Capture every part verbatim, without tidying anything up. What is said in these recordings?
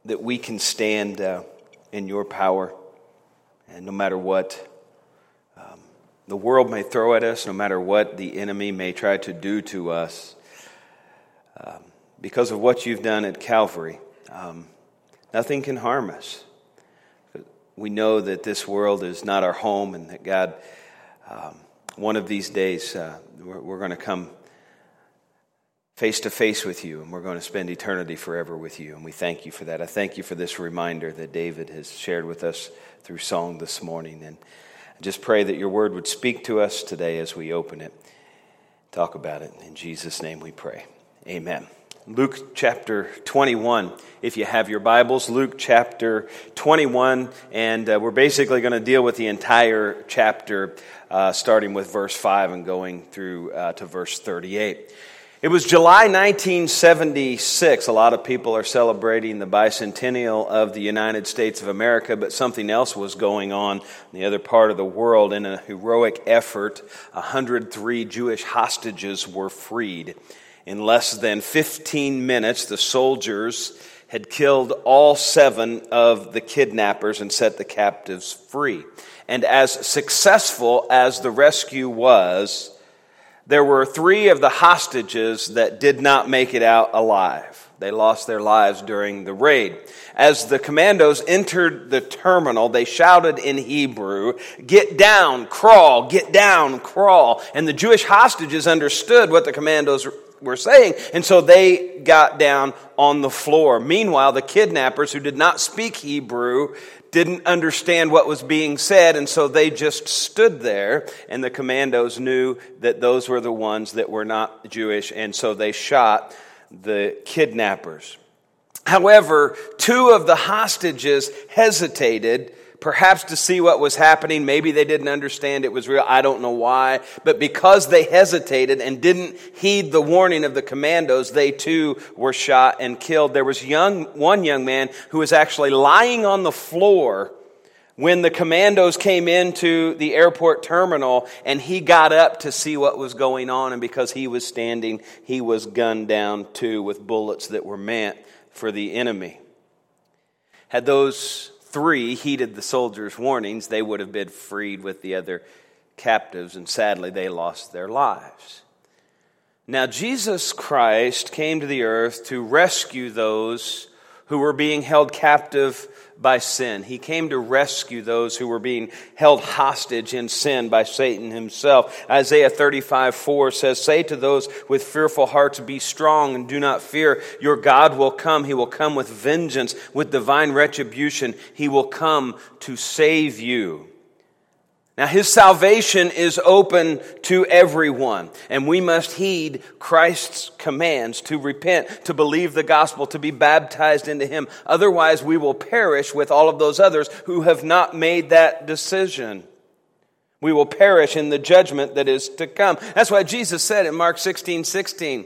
that we can stand uh, in your power, and no matter what um, the world may throw at us, no matter what the enemy may try to do to us, um, because of what you've done at Calvary, um, nothing can harm us. We know that this world is not our home, and that God, um, one of these days, uh, we're, we're going to come face to face with you, and we're going to spend eternity forever with you, and we thank you for that. I thank you for this reminder that David has shared with us through song this morning, and I just pray that your word would speak to us today as we open it, talk about it. In Jesus' name we pray. Amen. Luke chapter twenty-one. If you have your Bibles, Luke chapter twenty-one, and uh, we're basically going to deal with the entire chapter, uh, starting with verse five and going through uh, to verse thirty-eight. It was July nineteen seventy-six. A lot of people are celebrating the bicentennial of the United States of America, but something else was going on in the other part of the world. In a heroic effort, one hundred three Jewish hostages were freed. In less than fifteen minutes, the soldiers had killed all seven of the kidnappers and set the captives free. And as successful as the rescue was, there were three of the hostages that did not make it out alive. They lost their lives during the raid. As the commandos entered the terminal, they shouted in Hebrew, "Get down, crawl, get down, crawl." And the Jewish hostages understood what the commandos were saying, and so they got down on the floor. Meanwhile, the kidnappers, who did not speak Hebrew, didn't understand what was being said, and so they just stood there, and the commandos knew that those were the ones that were not Jewish, and so they shot the kidnappers. However, two of the hostages hesitated, perhaps to see what was happening. Maybe they didn't understand it was real. I don't know why. But because they hesitated and didn't heed the warning of the commandos, they too were shot and killed. There was young one young man who was actually lying on the floor when the commandos came into the airport terminal, and he got up to see what was going on. And because he was standing, he was gunned down too with bullets that were meant for the enemy. Had those three heeded the soldiers' warnings, they would have been freed with the other captives, and sadly they lost their lives. Now Jesus Christ came to the earth to rescue those who were being held captive by sin. He came to rescue those who were being held hostage in sin by Satan himself. Isaiah thirty-five four says, "Say to those with fearful hearts, be strong and do not fear. Your God will come. He will come with vengeance, with divine retribution. He will come to save you." Now, his salvation is open to everyone, and we must heed Christ's commands to repent, to believe the gospel, to be baptized into him. Otherwise, we will perish with all of those others who have not made that decision. We will perish in the judgment that is to come. That's why Jesus said in Mark sixteen sixteen,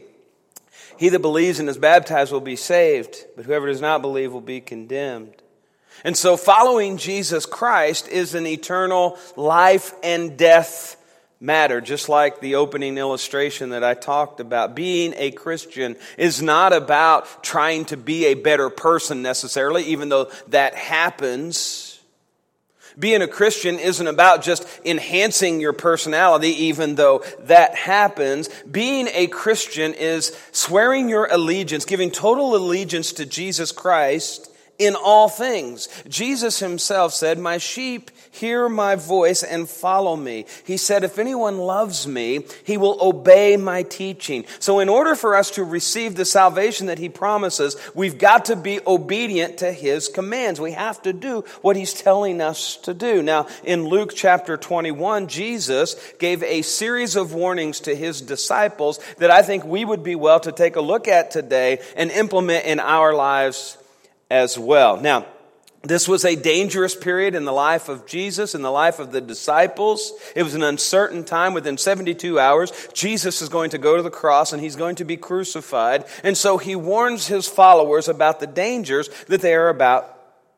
"He that believes and is baptized will be saved, but whoever does not believe will be condemned." And so following Jesus Christ is an eternal life and death matter, just like the opening illustration that I talked about. Being a Christian is not about trying to be a better person necessarily, even though that happens. Being a Christian isn't about just enhancing your personality, even though that happens. Being a Christian is swearing your allegiance, giving total allegiance to Jesus Christ in all things. Jesus himself said, "My sheep hear my voice and follow me." He said, "If anyone loves me, he will obey my teaching." So in order for us to receive the salvation that he promises, we've got to be obedient to his commands. We have to do what he's telling us to do. Now, in Luke chapter twenty-one, Jesus gave a series of warnings to his disciples that I think we would be well to take a look at today and implement in our lives as well. Now, this was a dangerous period in the life of Jesus, in the life of the disciples. It was an uncertain time. Within seventy-two hours, Jesus is going to go to the cross and he's going to be crucified. And so he warns his followers about the dangers that they are about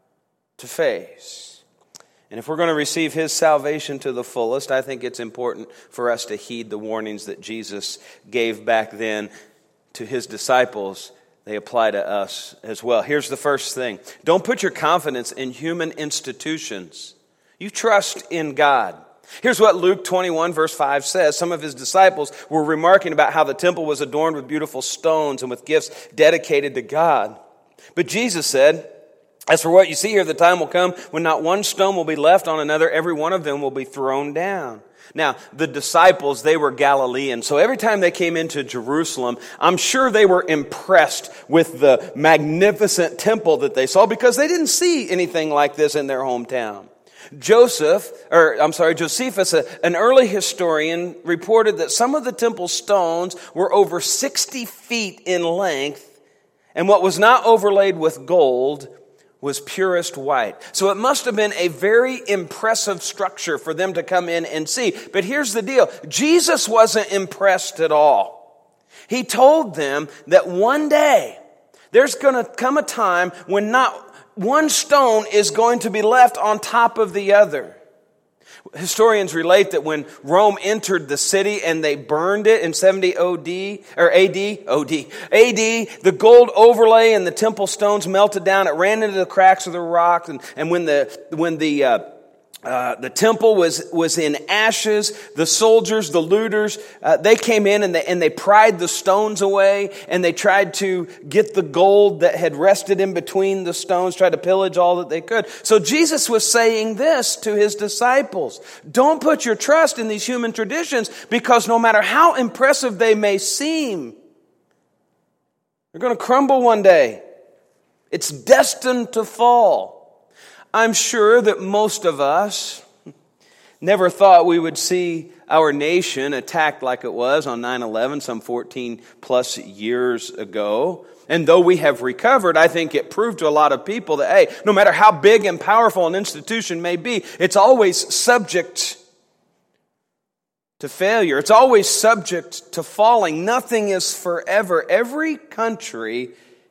to face. And if we're going to receive his salvation to the fullest, I think it's important for us to heed the warnings that Jesus gave back then to his disciples they apply to us as well. Here's the first thing. Don't put your confidence in human institutions. You trust in God. Here's what Luke twenty-one verse five says. Some of his disciples were remarking about how the temple was adorned with beautiful stones and with gifts dedicated to God. But Jesus said, as for what you see here, the time will come when not one stone will be left on another. Every one of them will be thrown down. Now, the disciples, they were Galileans. So every time they came into Jerusalem, I'm sure they were impressed with the magnificent temple that they saw because they didn't see anything like this in their hometown. Joseph, or I'm sorry, Josephus, a, an early historian, reported that some of the temple stones were over sixty feet in length, and what was not overlaid with gold was purest white. So it must have been a very impressive structure for them to come in and see. But here's the deal. Jesus wasn't impressed at all. He told them that one day there's going to come a time when not one stone is going to be left on top of the other. Historians relate that when Rome entered the city and they burned it in seventy O D or A D, O D, A D, the gold overlay and the temple stones melted down. It ran into the cracks of the rock, and, and when the when the uh, uh, the temple was was in ashes, the soldiers, the looters, uh, they came in and they and they pried the stones away, and they tried to get the gold that had rested in between the stones, tried to pillage all that they could. So Jesus was saying this to his disciples: don't put your trust in these human traditions, because no matter how impressive they may seem, they're going to crumble one day. It's destined to fall. I'm sure that most of us never thought we would see our nation attacked like it was on nine eleven some fourteen plus years ago. And though we have recovered, I think it proved to a lot of people that, hey, no matter how big and powerful an institution may be, it's always subject to failure. It's always subject to falling. Nothing is forever. Every country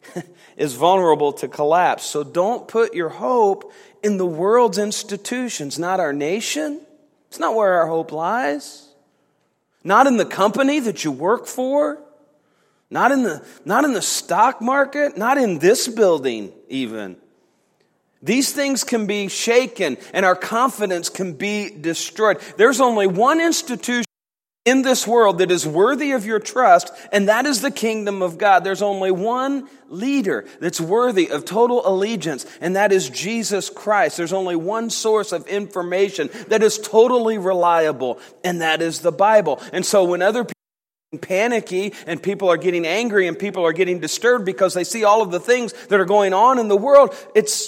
is vulnerable to collapse. So don't put your hope in the world's institutions, not our nation. It's not where our hope lies. Not in the company that you work for. Not in the, not in the stock market. Not in this building even. These things can be shaken and our confidence can be destroyed. There's only one institution in this world that is worthy of your trust, and that is the kingdom of God. There's only one leader that's worthy of total allegiance, and that is Jesus Christ. There's only one source of information that is totally reliable, and that is the Bible. And so when other people are panicky and people are getting angry and people are getting disturbed because they see all of the things that are going on in the world, it's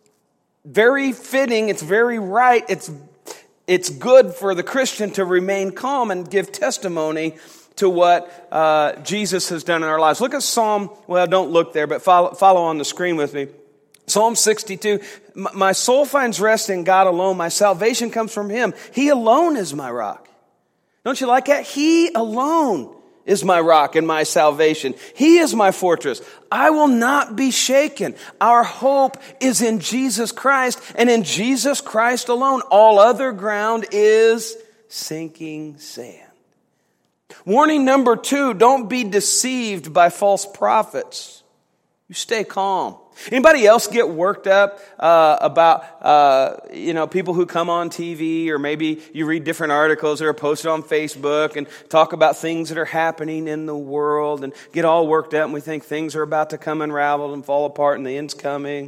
very fitting, it's very right, it's It's good for the Christian to remain calm and give testimony to what uh, Jesus has done in our lives. Look at Psalm, well, don't look there, but follow, follow on the screen with me. Psalm sixty-two, my soul finds rest in God alone. My salvation comes from Him. He alone is my rock. Don't you like that? He alone is my rock and my salvation. He is my fortress. I will not be shaken. Our hope is in Jesus Christ, and in Jesus Christ alone. All other ground is sinking sand. Warning number two, don't be deceived by false prophets. You stay calm. Anybody else get worked up uh, about, uh, you know, people who come on T V, or maybe you read different articles that are posted on Facebook and talk about things that are happening in the world and get all worked up and we think things are about to come unraveled and fall apart and the end's coming?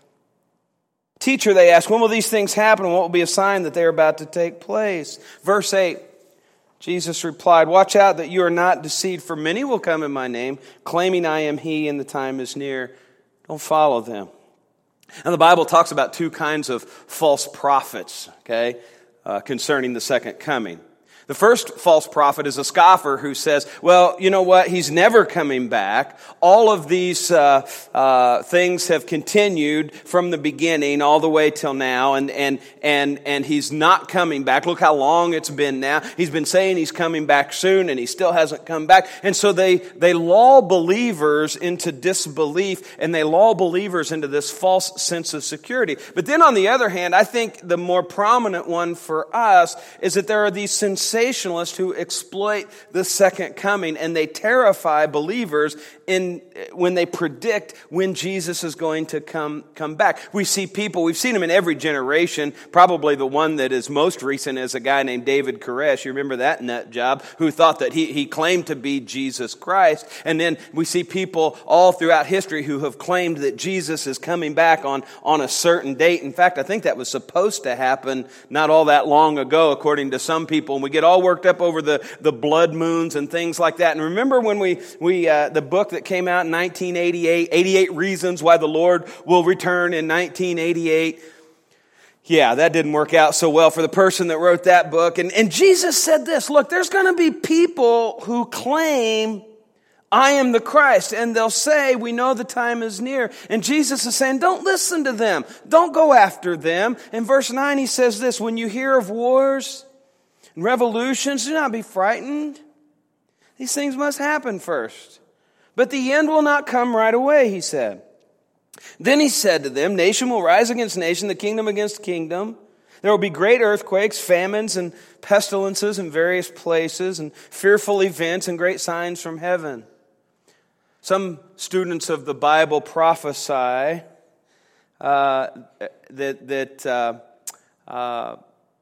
Teacher, they ask, when will these things happen and what will be a sign that they are about to take place? Verse eight, Jesus replied, watch out that you are not deceived, for many will come in my name, claiming I am He, and the time is near. Don't follow them. And the Bible talks about two kinds of false prophets, okay, uh, concerning the second coming. The first false prophet is a scoffer who says, well, you know what? He's never coming back. All of these uh, uh, things have continued from the beginning all the way till now, and and and and he's not coming back. Look how long it's been now. He's been saying he's coming back soon, and he still hasn't come back. And so they they lull believers into disbelief, and they lull believers into this false sense of security. But then on the other hand, I think the more prominent one for us is that there are these sincere sensationalists who exploit the second coming, and they terrify believers in when they predict when Jesus is going to come come back. We see people, we've seen them in every generation. Probably the one that is most recent is a guy named David Koresh. You remember that nut job who thought that he, he claimed to be Jesus Christ. And then we see people all throughout history who have claimed that Jesus is coming back on, on a certain date. In fact, I think that was supposed to happen not all that long ago, according to some people. And we get all worked up over the, the blood moons and things like that. And remember when we, we uh, the book that came out in nineteen eighty-eight, eighty-eight Reasons Why the Lord Will Return in nineteen eighty-eight. Yeah, that didn't work out so well for the person that wrote that book. And, and Jesus said this, look, there's going to be people who claim I am the Christ, and they'll say, we know the time is near. And Jesus is saying, don't listen to them. Don't go after them. In verse nine, he says this, when you hear of wars and revolutions, do not be frightened. These things must happen first. But the end will not come right away, he said. Then he said to them, nation will rise against nation, the kingdom against kingdom. There will be great earthquakes, famines, and pestilences in various places, and fearful events and great signs from heaven. Some students of the Bible prophesy uh, that, that uh, uh,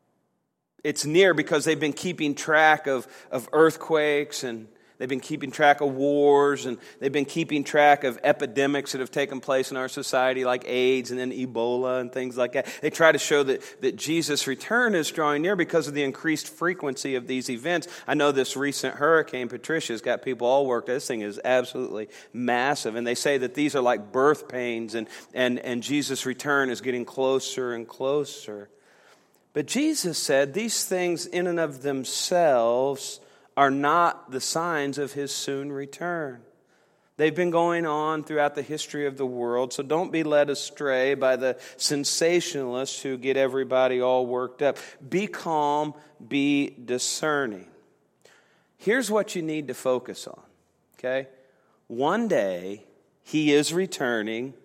it's near because they've been keeping track of, of earthquakes, and they've been keeping track of wars, and they've been keeping track of epidemics that have taken place in our society like AIDS and then Ebola and things like that. They try to show that, that Jesus' return is drawing near because of the increased frequency of these events. I know this recent hurricane, Patricia, has got people all worked. This thing is absolutely massive. And they say that these are like birth pains, and, and, and Jesus' return is getting closer and closer. But Jesus said these things in and of themselves are not the signs of his soon return. They've been going on throughout the history of the world, so don't be led astray by the sensationalists who get everybody all worked up. Be calm, be discerning. Here's what you need to focus on, okay? One day, he is returning,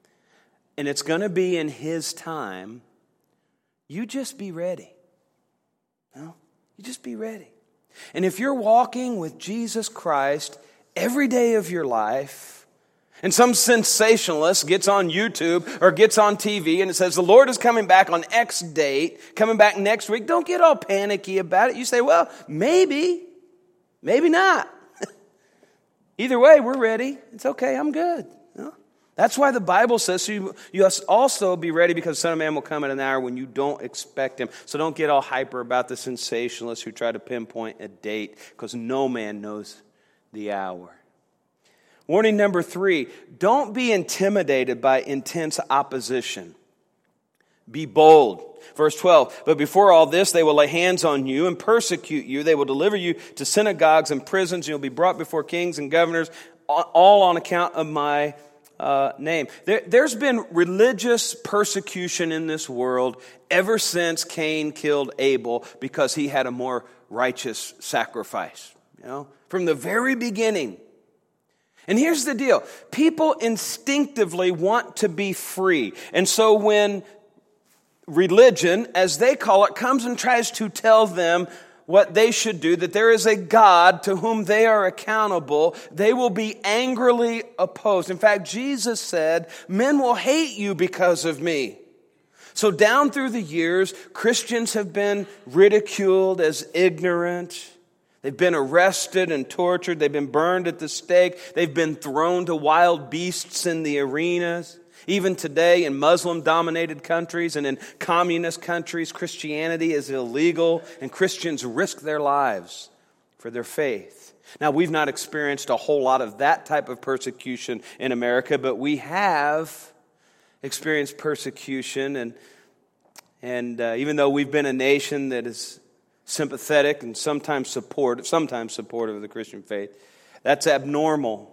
and it's going to be in his time. You just be ready. No? You just be ready. And if you're walking with Jesus Christ every day of your life, and some sensationalist gets on YouTube or gets on T V and it says, the Lord is coming back on X date, coming back next week, don't get all panicky about it. You say, well, maybe, maybe not. Either way, we're ready. It's okay, I'm good. No? That's why the Bible says so you, you must also be ready because the Son of Man will come at an hour when you don't expect him. So don't get all hyper about the sensationalists who try to pinpoint a date because no man knows the hour. Warning number three, don't be intimidated by intense opposition. Be bold. Verse twelve, but before all this, they will lay hands on you and persecute you. They will deliver you to synagogues and prisons. And you'll be brought before kings and governors, all on account of my Uh, name. There, there's been religious persecution in this world ever since Cain killed Abel because he had a more righteous sacrifice. You know, from the very beginning. And here's the deal. People instinctively want to be free. And so when religion, as they call it, comes and tries to tell them what they should do, that there is a God to whom they are accountable, they will be angrily opposed. In fact, Jesus said, men will hate you because of me. So down through the years, Christians have been ridiculed as ignorant. They've been arrested and tortured. They've been burned at the stake. They've been thrown to wild beasts in the arenas. Even today, in Muslim-dominated countries and in communist countries, Christianity is illegal, and Christians risk their lives for their faith. Now, we've not experienced a whole lot of that type of persecution in America, but we have experienced persecution, and and uh, even though we've been a nation that is sympathetic and sometimes supportive, sometimes supportive of the Christian faith, that's abnormal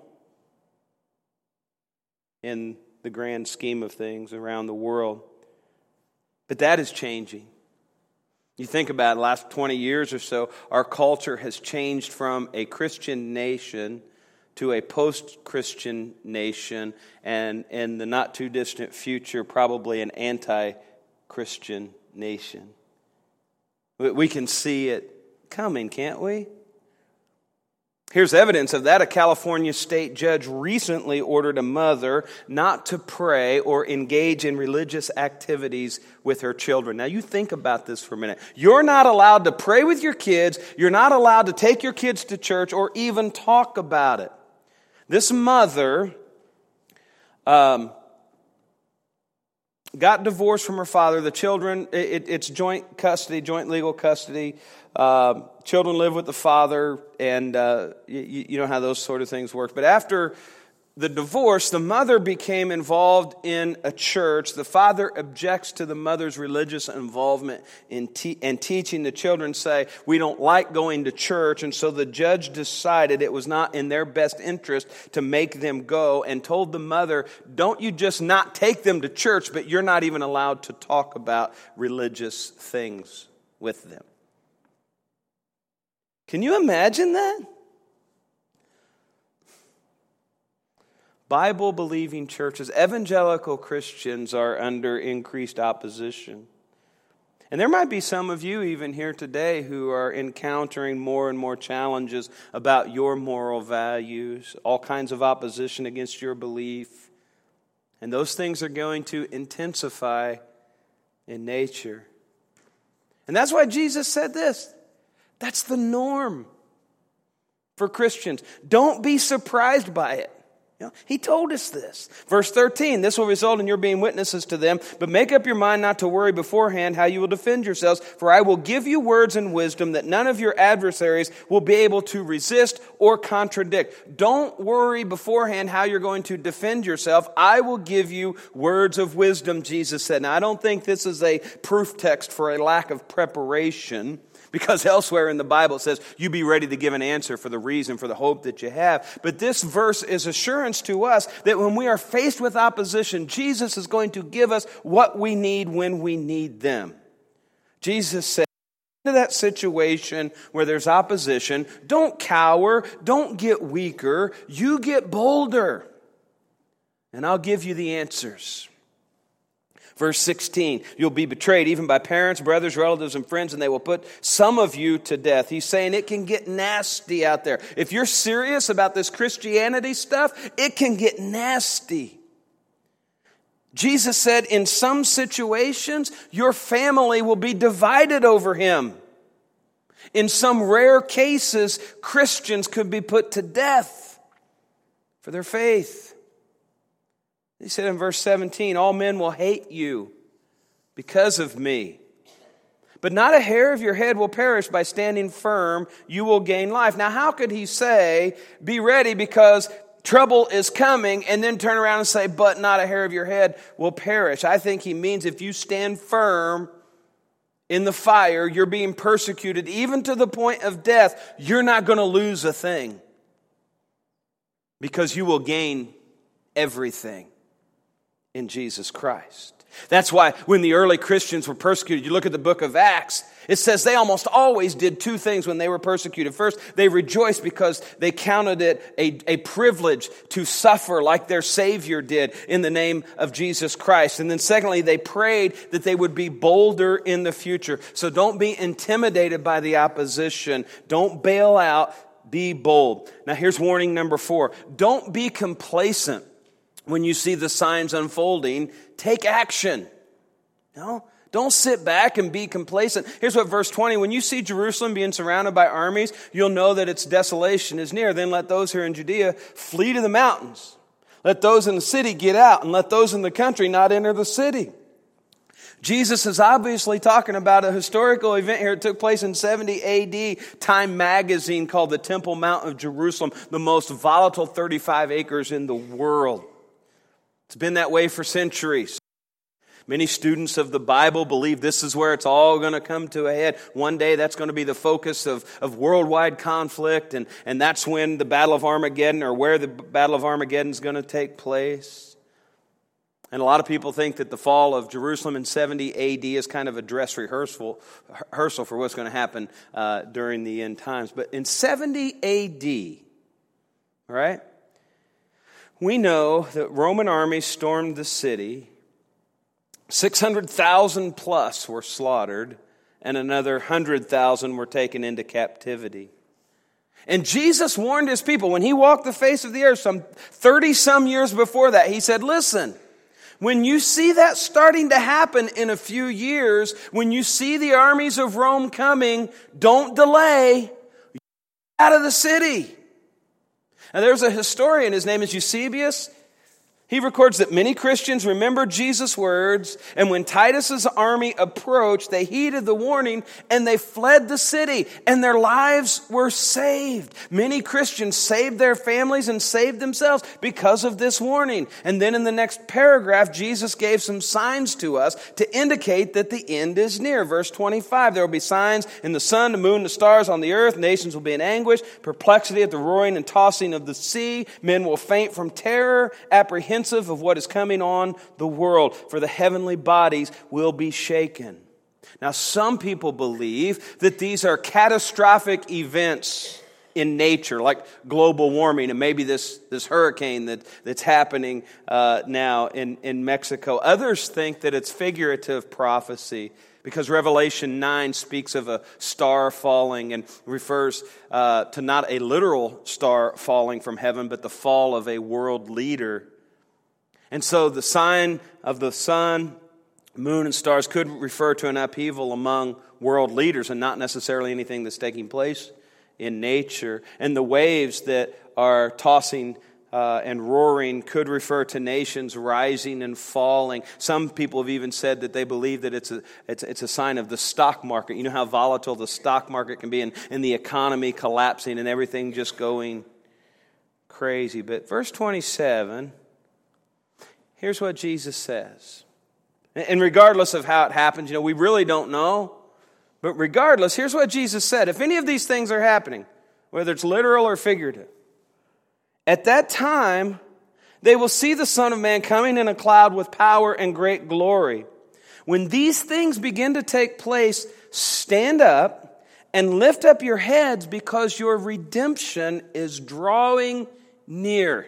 in the grand scheme of things around the world. But that is changing. You think about it, the last twenty years or so, our culture has changed from a Christian nation to a post-Christian nation, and in the not-too-distant future, probably an anti-Christian nation. We can see it coming, can't we? Here's evidence of that. A California state judge recently ordered a mother not to pray or engage in religious activities with her children. Now you think about this for a minute. You're not allowed to pray with your kids. You're not allowed to take your kids to church or even talk about it. This mother um, got divorced from her father. The children, it, it's joint custody, joint legal custody. Uh, children live with the father, and uh, you, you know how those sort of things work. But after the divorce, the mother became involved in a church. The father objects to the mother's religious involvement in te- and teaching. The children say, we don't like going to church. And so the judge decided it was not in their best interest to make them go, and told the mother, don't you just not take them to church, but you're not even allowed to talk about religious things with them. Can you imagine that? Bible-believing churches, evangelical Christians are under increased opposition. And there might be some of you even here today who are encountering more and more challenges about your moral values, all kinds of opposition against your belief. And those things are going to intensify in nature. And that's why Jesus said this. That's the norm for Christians. Don't be surprised by it. You know, he told us this. Verse thirteen, this will result in your being witnesses to them, but make up your mind not to worry beforehand how you will defend yourselves, for I will give you words and wisdom that none of your adversaries will be able to resist or contradict. Don't worry beforehand how you're going to defend yourself. I will give you words of wisdom, Jesus said. Now, I don't think this is a proof text for a lack of preparation, because elsewhere in the Bible it says, you be ready to give an answer for the reason, for the hope that you have. But this verse is assurance to us that when we are faced with opposition, Jesus is going to give us what we need when we need them. Jesus said, into that situation where there's opposition, don't cower, don't get weaker, you get bolder. And I'll give you the answers. Verse sixteen, you'll be betrayed even by parents, brothers, relatives, and friends, and they will put some of you to death. He's saying it can get nasty out there. If you're serious about this Christianity stuff, it can get nasty. Jesus said in some situations, your family will be divided over him. In some rare cases, Christians could be put to death for their faith. He said in verse seventeen, all men will hate you because of me. But not a hair of your head will perish. By standing firm, you will gain life. Now, how could he say, be ready because trouble is coming, and then turn around and say, but not a hair of your head will perish? I think he means if you stand firm in the fire, you're being persecuted even to the point of death, you're not going to lose a thing because you will gain everything in Jesus Christ. That's why when the early Christians were persecuted, you look at the book of Acts, it says they almost always did two things when they were persecuted. First, they rejoiced because they counted it a, a privilege to suffer like their Savior did in the name of Jesus Christ. And then secondly, they prayed that they would be bolder in the future. So don't be intimidated by the opposition. Don't bail out. Be bold. Now here's warning number four. Don't be complacent. When you see the signs unfolding, take action. No, don't sit back and be complacent. Here's what verse twenty, when you see Jerusalem being surrounded by armies, you'll know that its desolation is near. Then let those who are in Judea flee to the mountains. Let those in the city get out, and let those in the country not enter the city. Jesus is obviously talking about a historical event here. It took place in seventy A D. Time magazine called the Temple Mount of Jerusalem the most volatile thirty-five acres in the world. It's been that way for centuries. Many students of the Bible believe this is where it's all going to come to a head. One day that's going to be the focus of, of worldwide conflict, and, and that's when the Battle of Armageddon, or where the Battle of Armageddon is going to take place. And a lot of people think that the fall of Jerusalem in seventy A D is kind of a dress rehearsal, rehearsal for what's going to happen uh, during the end times. But in seventy A D, all right, we know that Roman armies stormed the city. six hundred thousand plus were slaughtered, and another one hundred thousand were taken into captivity. And Jesus warned his people when he walked the face of the earth some thirty some years before that. He said, listen, when you see that starting to happen in a few years, when you see the armies of Rome coming, don't delay. Get out of the city. Now there's a historian, his name is Eusebius. He records that many Christians remembered Jesus' words, and when Titus's army approached, they heeded the warning and they fled the city, and their lives were saved. Many Christians saved their families and saved themselves because of this warning. And then in the next paragraph, Jesus gave some signs to us to indicate that the end is near. Verse twenty-five, there will be signs in the sun, the moon, the stars on the earth. Nations will be in anguish, perplexity at the roaring and tossing of the sea. Men will faint from terror, apprehension of what is coming on the world, for the heavenly bodies will be shaken. Now, some people believe that these are catastrophic events in nature, like global warming, and maybe this, this hurricane that, that's happening uh, now in, in Mexico. Others think that it's figurative prophecy, because Revelation nine speaks of a star falling and refers uh, to not a literal star falling from heaven, but the fall of a world leader. And so the sign of the sun, moon, and stars could refer to an upheaval among world leaders and not necessarily anything that's taking place in nature. And the waves that are tossing uh, and roaring could refer to nations rising and falling. Some people have even said that they believe that it's a, it's, it's a sign of the stock market. You know how volatile the stock market can be, and, and the economy collapsing and everything just going crazy. But verse twenty-seven... here's what Jesus says. And regardless of how it happens, you know, we really don't know. But regardless, here's what Jesus said. If any of these things are happening, whether it's literal or figurative, at that time, they will see the Son of Man coming in a cloud with power and great glory. When these things begin to take place, stand up and lift up your heads, because your redemption is drawing near.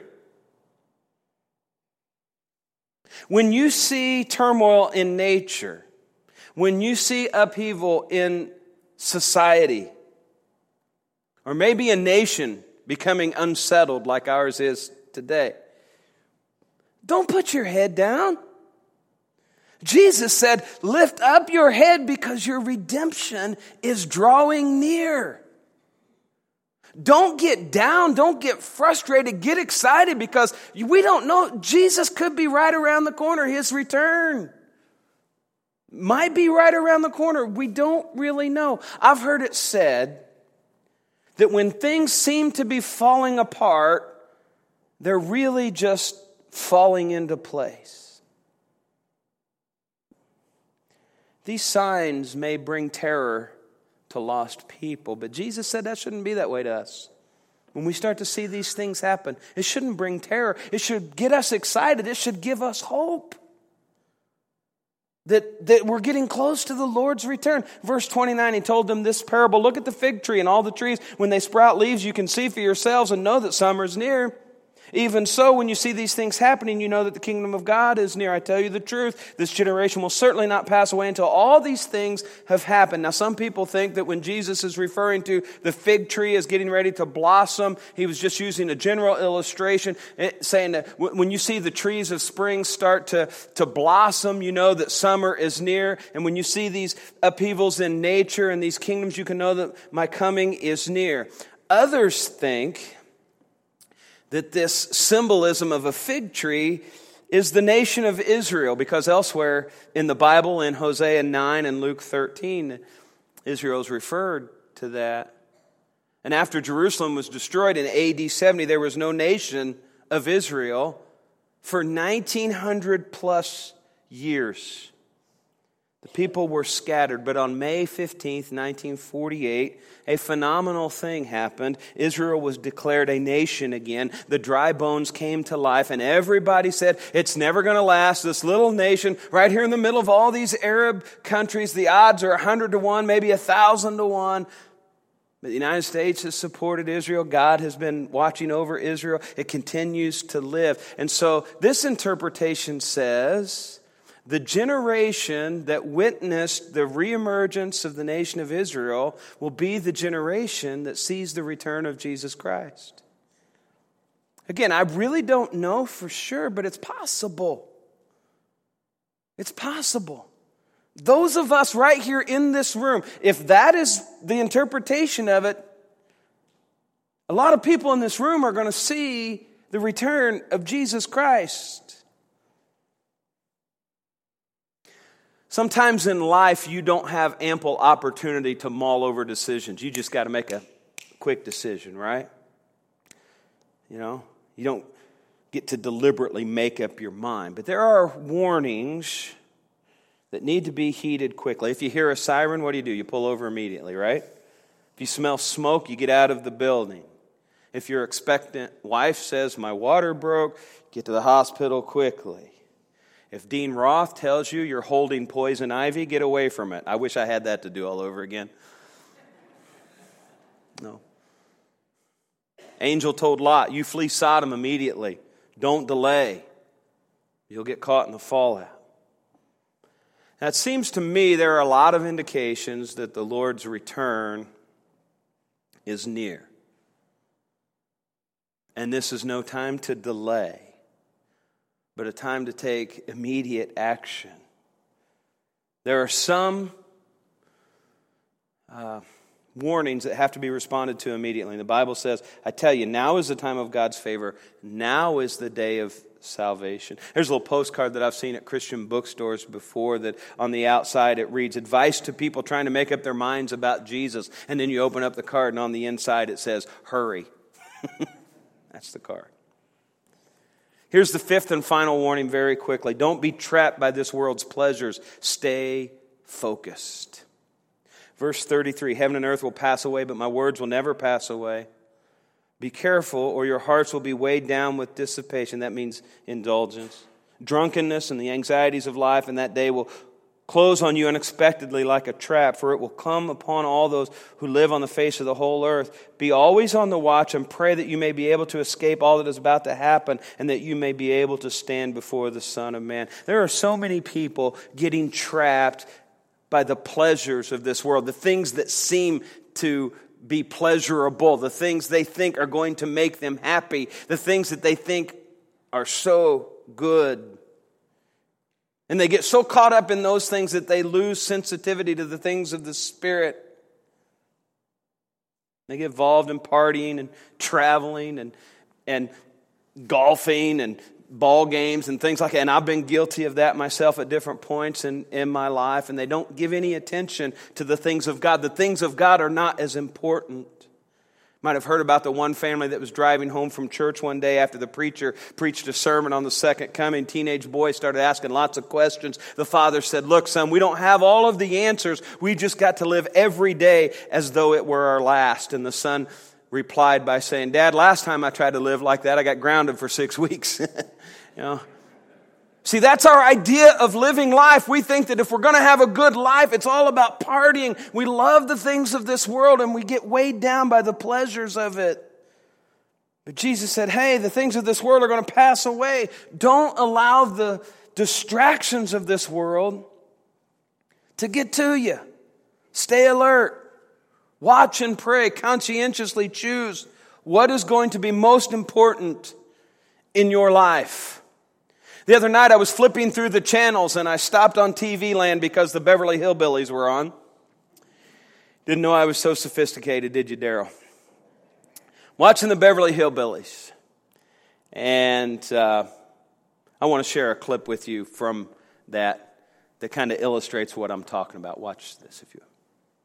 When you see turmoil in nature, when you see upheaval in society, or maybe a nation becoming unsettled like ours is today, don't put your head down. Jesus said, lift up your head because your redemption is drawing near. Don't get down. Don't get frustrated. Get excited, because we don't know. Jesus could be right around the corner. His return might be right around the corner. We don't really know. I've heard it said that when things seem to be falling apart, they're really just falling into place. These signs may bring terror to lost people, but Jesus said that shouldn't be that way to us. When we start to see these things happen, it shouldn't bring terror. It should get us excited. It should give us hope that, that we're getting close to the Lord's return. Verse twenty-nine, he told them this parable. Look at the fig tree and all the trees. When they sprout leaves, you can see for yourselves and know that summer is near. Even so, when you see these things happening, you know that the kingdom of God is near. I tell you the truth, this generation will certainly not pass away until all these things have happened. Now, some people think that when Jesus is referring to the fig tree as getting ready to blossom, he was just using a general illustration, saying that when you see the trees of spring start to, to blossom, you know that summer is near. And when you see these upheavals in nature and these kingdoms, you can know that my coming is near. Others think that this symbolism of a fig tree is the nation of Israel, because elsewhere in the Bible, in Hosea nine and Luke thirteen, Israel is referred to that. And after Jerusalem was destroyed in A D seventy, there was no nation of Israel for nineteen hundred plus years. The people were scattered, but on May fifteenth, nineteen forty-eight, a phenomenal thing happened. Israel was declared a nation again. The dry bones came to life, and everybody said, it's never going to last. This little nation right here in the middle of all these Arab countries, the odds are a hundred to one, maybe a thousand to one. But the United States has supported Israel. God has been watching over Israel. It continues to live. And so this interpretation says the generation that witnessed the reemergence of the nation of Israel will be the generation that sees the return of Jesus Christ. Again, I really don't know for sure, but it's possible. It's possible. Those of us right here in this room, if that is the interpretation of it, a lot of people in this room are going to see the return of Jesus Christ. Sometimes in life, you don't have ample opportunity to mull over decisions. You just got to make a quick decision, right? You know, you don't get to deliberately make up your mind. But there are warnings that need to be heeded quickly. If you hear a siren, what do you do? You pull over immediately, right? If you smell smoke, you get out of the building. If your expectant wife says, my water broke, get to the hospital quickly. If Dean Roth tells you you're holding poison ivy, get away from it. I wish I had that to do all over again. No. Angel told Lot, you flee Sodom immediately. Don't delay. You'll get caught in the fallout. Now, it seems to me there are a lot of indications that the Lord's return is near. And this is no time to delay, but a time to take immediate action. There are some uh, warnings that have to be responded to immediately. The Bible says, I tell you, now is the time of God's favor. Now is the day of salvation. There's a little postcard that I've seen at Christian bookstores before that on the outside it reads, advice to people trying to make up their minds about Jesus. And then you open up the card and on the inside it says, hurry. That's the card. Here's the fifth and final warning very quickly. Don't be trapped by this world's pleasures. Stay focused. Verse thirty-three, heaven and earth will pass away, but my words will never pass away. Be careful, or your hearts will be weighed down with dissipation. That means indulgence. Drunkenness and the anxieties of life, and that day will close on you unexpectedly like a trap, for it will come upon all those who live on the face of the whole earth. Be always on the watch and pray that you may be able to escape all that is about to happen and that you may be able to stand before the Son of Man. There are so many people getting trapped by the pleasures of this world, the things that seem to be pleasurable, the things they think are going to make them happy, the things that they think are so good. And they get so caught up in those things that they lose sensitivity to the things of the Spirit. They get involved in partying and traveling and, and golfing and ball games and things like that. And I've been guilty of that myself at different points in, in my life. And they don't give any attention to the things of God. The things of God are not as important. Might have heard about the one family that was driving home from church one day after the preacher preached a sermon on the second coming. Teenage boy started asking lots of questions. The father said, look, son, we don't have all of the answers. We just got to live every day as though it were our last. And the son replied by saying, Dad, last time I tried to live like that, I got grounded for six weeks. you know. See, that's our idea of living life. We think that if we're going to have a good life, it's all about partying. We love the things of this world and we get weighed down by the pleasures of it. But Jesus said, hey, the things of this world are going to pass away. Don't allow the distractions of this world to get to you. Stay alert. Watch and pray. Conscientiously choose what is going to be most important in your life. The other night I was flipping through the channels and I stopped on T V Land because the Beverly Hillbillies were on. Didn't know I was so sophisticated, did you, Daryl? Watching the Beverly Hillbillies. And uh, I want to share a clip with you from that that kind of illustrates what I'm talking about. Watch this if you will.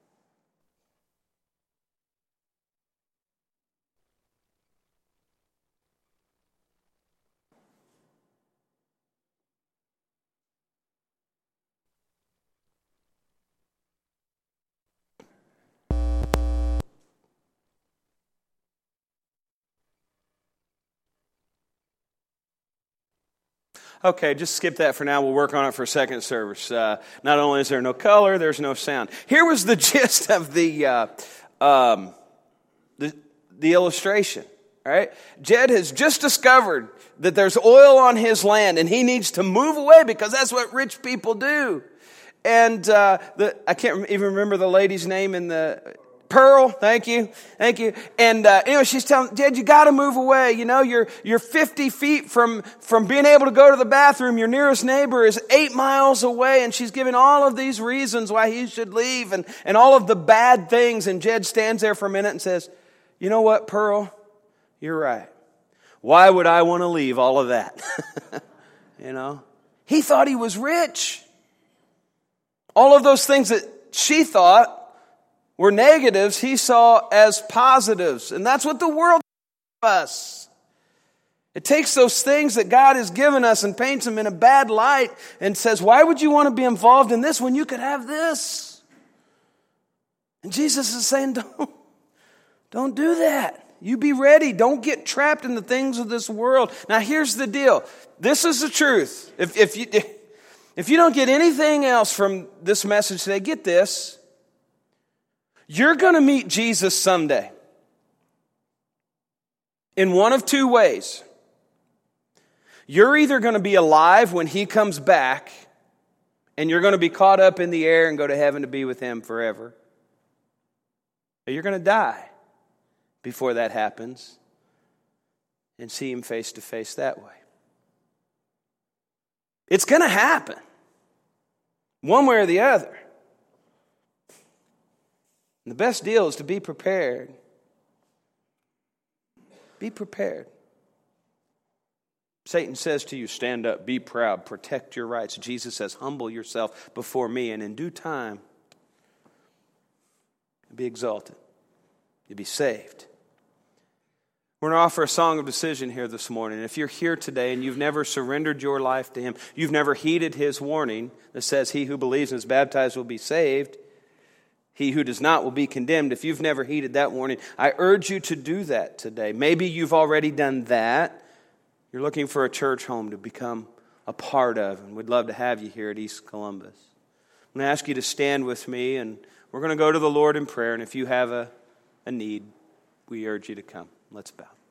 Okay, just skip that for now. We'll work on it for second service. Uh, not only is there no color, there's no sound. Here was the gist of the uh, um, the, the illustration. All right? Jed has just discovered that there's oil on his land and he needs to move away because that's what rich people do. And uh, the, I can't even remember the lady's name in the... Pearl, thank you, thank you. And uh, anyway, she's telling Jed, you got to move away. You know, you're you're fifty feet from from being able to go to the bathroom. Your nearest neighbor is eight miles away, and she's giving all of these reasons why he should leave, and and all of the bad things. And Jed stands there for a minute and says, "You know what, Pearl? You're right. Why would I want to leave all of that?" You know, he thought he was rich. All of those things that she thought were negatives, he saw as positives. And that's what the world does us. It takes those things that God has given us and paints them in a bad light and says, why would you want to be involved in this when you could have this? And Jesus is saying, don't, don't do that. You be ready. Don't get trapped in the things of this world. Now here's the deal. This is the truth. If, if you, if you don't get anything else from this message today, get this. You're going to meet Jesus someday. In one of two ways. You're either going to be alive when he comes back, and you're going to be caught up in the air and go to heaven to be with him forever. Or you're going to die before that happens and see him face to face that way. It's going to happen. One way or the other. And the best deal is to be prepared. Be prepared. Satan says to you, stand up, be proud, protect your rights. Jesus says, humble yourself before me, and in due time, you'll be exalted. You'll be saved. We're going to offer a song of decision here this morning. If you're here today and you've never surrendered your life to him, you've never heeded his warning that says, he who believes and is baptized will be saved. He who does not will be condemned. If you've never heeded that warning, I urge you to do that today. Maybe you've already done that. You're looking for a church home to become a part of, and we'd love to have you here at East Columbus. I'm going to ask you to stand with me, and we're going to go to the Lord in prayer. And if you have a, a need, we urge you to come. Let's bow.